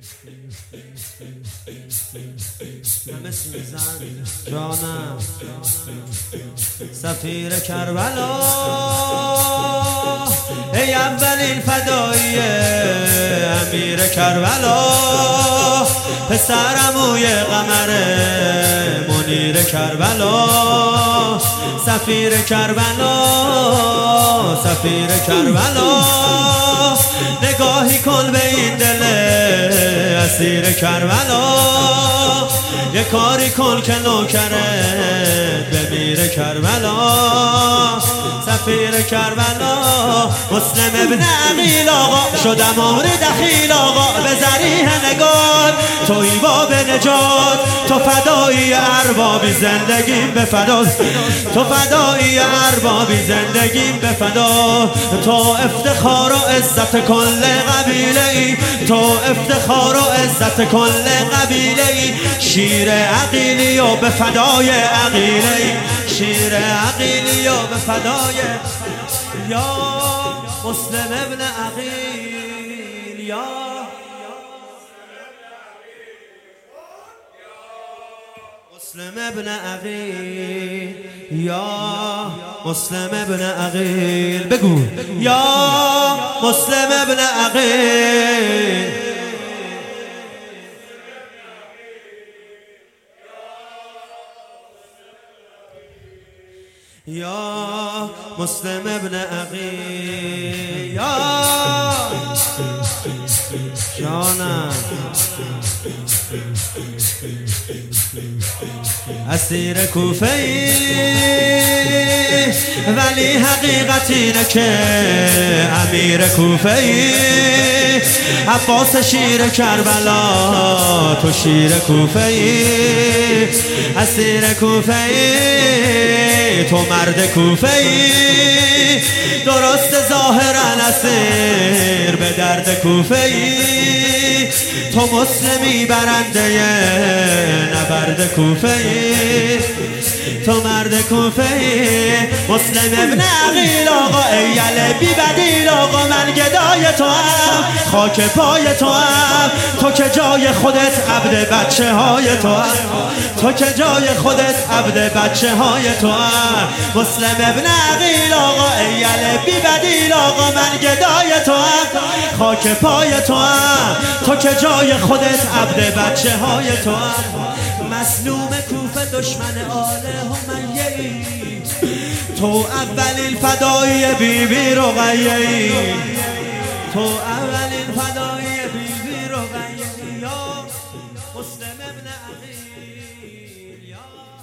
همه سوزن جانم سفیر کربلا ای اولین فدایی امیر کربلا پسر عموی قمر منیر کربلا سفیر کربلا سفیر کربلا نگاهی کن به این دل اسیر کربلا یه کاری کن که نوکرت بمیره کربلا سفیر کربلا مسلم ابن عقیل آقا شدم امر دخیل آقا به ذریح نگار توی باب نجات تو فدایی اربابی زندگیم به فدا تو فدایی اربابی زندگیم به فدا تو افتخار و عزت کل قبیله ای تو افتخار و عزت کل قبیله ای شیر عقیلی و به فدای عقیله ای شیر عقیلی و به فدای یا مسلم ابن عقیل یا مسلم ابن عقیل یا مسلم ابن عقیل بگو یا مسلم ابن عقیل یا مسلم ابن عقیل یا جانم اسیر کوفه ای ولی حقیقت اینه که امیر کوفه ای عباس شیر کربلا تو شیر کوفه ای اسیر کوفه ای تو مرد کوفه ای درست ظاهرا اسیر به درد کوفه ای تو مسلمی برنده نبرد کوفه ای تو مرد کوفه ای مسلم ابن عقیل آقا ایل بی بدیل آقا من گدای تو هم خاک پای تو هم تو که جای خودت عبد بچه های تو هم تو که جای خودت عبد بچه های تو هم مسلم ابن عقیل آقا ایل بی بدیل آقا من گدای تو هم خاک پای تو هم تو که جای خودت عبد بچه های تو هم مسلوم کوفه دشمن آل همیه‌ای تو اولین فدایی بیبی رقیه‌ای تو اولین فدایی بیبی رقیه‌ای یا مسلم ابن عقیل یا